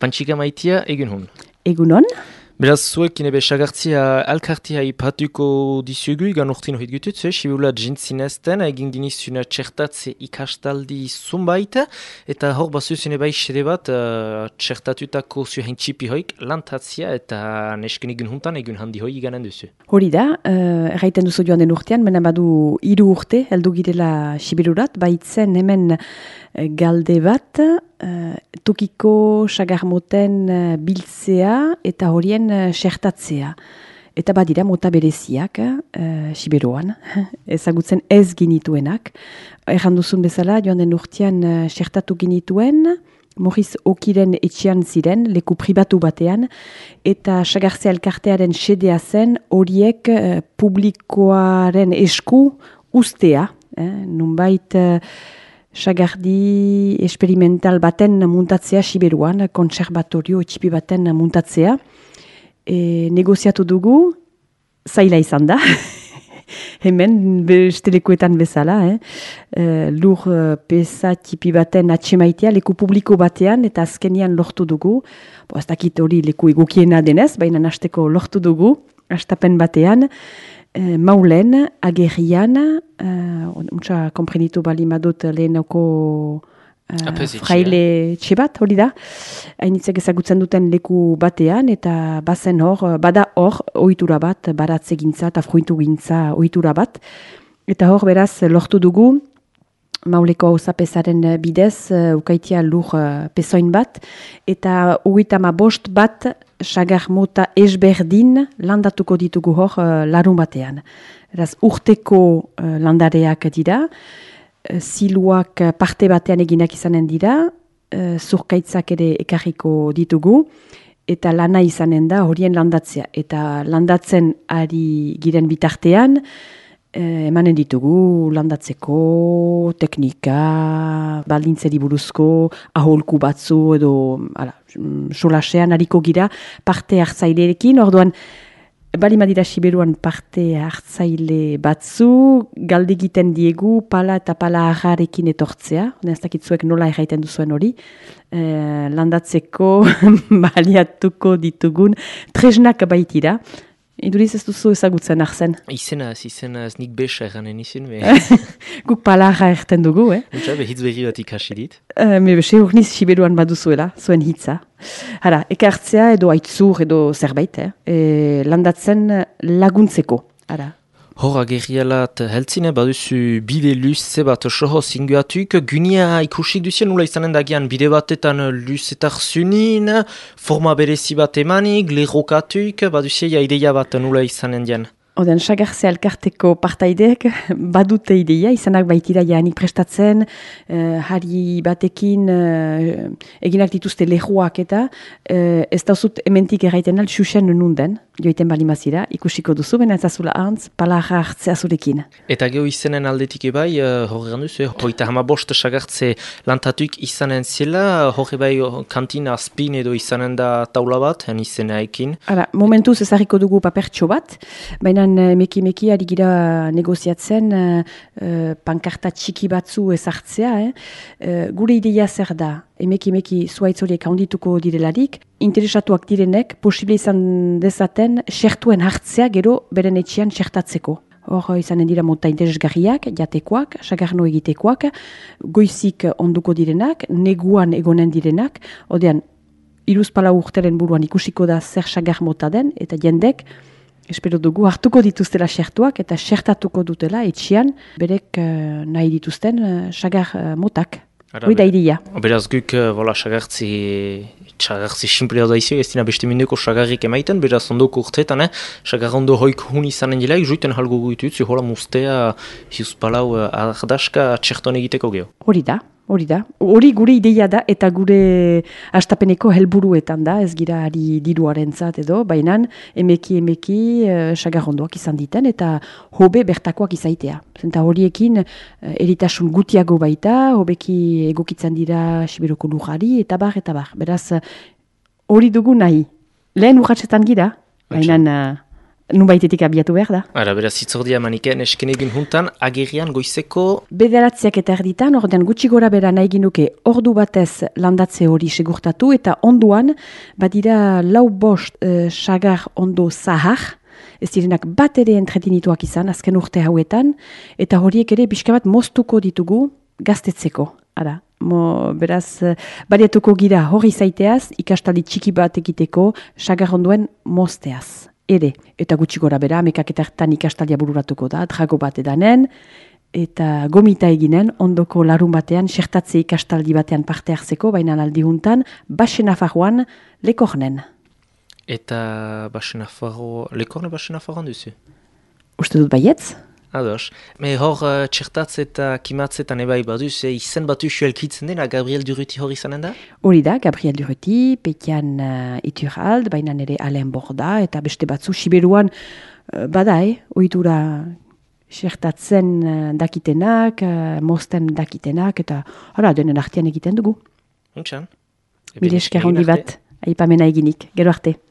Pantxika maitia, egun hon. Egunon. Beraz, zuek inebe sagartzia alkartia ipatuko dizugu, igan urtin hori gutut, sibulat jintzinezten, egin dinizuna txertatze ikastaldi zunbait, eta hor bazuzune bai xede bat, txertatutako zuhen txipi hoik, lantatzia eta nesken egun huntan, egun handi hoi iganen duzu. Hori da, erraiten duzu joan den urtean, mena badu 3 urte, heldu girela Sibirurat, baitzen hemen galde bat, tokiko sagarmoten biltzea eta horien xertatzea. Eta badira mota bereziak Siberuan, ezagutzen ez ginituenak. Erran duzun bezala, joan den urtean xertatu ginituen, Moriz Okiren etxean ziren, leku pribatu batean, eta sagartzea elkartearen xedea zen horiek publikoaren esku ustea. Nunbait sagardi experimental baten muntatzea Siberuan, konservatorio etxipi baten muntatzea. Negoziatu dugu, zaila izan da. Hemen beste lekuetan bezala, lur peza tipi baten atxemaitea, leku publiko batean, eta azkenian lortu dugu. Ez dakit hori leku egokiena denez, baina hasteko lortu dugu, hastapen batean, Maulen, agerrian, untsa komprenitu bali madut lehenoko fraile txebat, hori da. Hainitzek ezagutzen duten leku batean, eta bazen hor, bada hor, ohitura bat, baratze gintza eta fruitu gintza ohitura bat. Eta hor, beraz, lortu dugu, Mauleko hauzapezaren bidez, ukaitia lur pezoin bat, eta 35 bat sagar mota ezberdin landatuko ditugu hor larun batean. Eraz, urteko landareak dira, ziluak parte batean eginak izanen dira, zurkaitzak ere ekarriko ditugu, eta lana izanen da horien landatzea. Eta landatzen ari giren bitartean, emanen ditugu landatzeko, teknika, baldintzeri buruzko, aholku batzu edo solasean hariko gira parte hartzailerekin. Orduan, bali madira Siberuan parte hartzaile batzu, galdegiten diegu pala eta pala aharekin etortzea. Ez dakitzuek nola erraiten duzuen hori. Landatzeko baliatuko ditugun tresnak baitira. Iduriz ez duzu ezagutzen arzen. Izena ez nik besa eranen izin. Guk palarra erten dugu, Untsa, behitz berri bat ikasi dit. Me bese urniz Siberuan baduzuela, zuen hitza. Hara, ekartzea edo aitzur edo zerbait, landatzen laguntzeko. Hara. Hor agerrialat heltzine baduzu bide luze bat soho zinguatuk, gunia ikusik duzien nula izanen dagian bide batetan luzetar zunin, forma berezi bat emanik, lerrokatuk, baduzia ideia bat nula izanen dian. Oden, sagartzea elkarteko partaideek badute ideia, izanak baitira jaanik prestatzen, hari batekin eginak dituzte lehuak eta ez dauzut ementik erraiten al xuxen nunden, joiten balimazira, ikusiko duzu, bena ez azula antz, palarra hartzea zurekin. Eta geho izenen aldetik ebai, horregan duzu, hoita 15 sagartze lantatuk izanen zela, horre bai kantina spin edo izanen da taula bat, izena ekin. Momentuz ezarriko dugu papertxo bat, baina meki ari gira negoziatzen pankarta txiki batzu ezartzea. Gure ideia zer da, emeki zuaitzoriek handituko direlarik, interesatuak direnek posible izan dezaten xertuen hartzea gero beren etxean xertatzeko. Hor izanen dira mota interesgarriak, jatekoak, sagarno egitekoak, goizik onduko direnak, neguan egonen direnak, odean, 3 urteren buruan ikusiko da zer sagar mota den, eta jendek, espero dugu hartuko dituztela xertuak eta xertatuko dutela etxean berek nahi dituzten sagar motak. Hoi da idia. Beraz guk sagartzi simplea da izio, ez dina beste mindeko sagarrik emaiten, beraz ondoko urteetan, sagar ondo hoik hun izanen dila, joiten halgo guitut, hola mustea, hiuspalau ardaska txerton egiteko geho. Hori da. Hori gure ideia da eta gure hastapeneko helburuetan da, ez gira ari diruaren zat edo, baina emeki sagarrondoak izan diten eta hobe bertakoak izaitea. Zenta horiekin eritasun gutiago baita, hobeki egokitzen dira Siberoko lujari eta bar. Beraz, hori dugu nahi. Lehen urratsetan gira, baina nunbaitetik abiatu behar da. Ara, beraz, itzordia maniken esken egin juntan, agerian goizeko... Bederatziak eta erditan, ordean gutxi gora bera nahi ginuke ordu batez landatze hori segurtatu, eta onduan, badira 4-5 sagar ondo zahar, ez direnak bat ere entretinituak izan, azken urte hauetan, eta horiek ere pixka bat moztuko ditugu gaztetzeko. Ara, beraz, bariatuko gira hori zaiteaz, ikastaldi txiki bat egiteko, sagar onduen mozteaz. Ere, eta gutxi gora bera, amekaketartan ikastaldia bururatuko da, drago bat edanen, eta gomita eginen, ondoko larun batean, sertatze ikastaldi batean parte hartzeko, baina aldi juntan, Basen-Nafarroan Lekornen. Eta Lekorne Basen-Nafarroan duzu? Uste dut baietz? Ados. Me hor txertatze eta kimatzetan ebai baduz, izen batu elkitzen dena, Gabriel Durruti hori izanen da? Hori da, Gabriel Durruti, Petian Iturrald, baina nire Alain Borda, eta beste batzu Siberuan badai, ohitura txertatzen dakitenak, mozten dakitenak, eta hara, denen artean egiten dugu. Untxan. Mire esker handi bat, aipamena eginik, gero arte.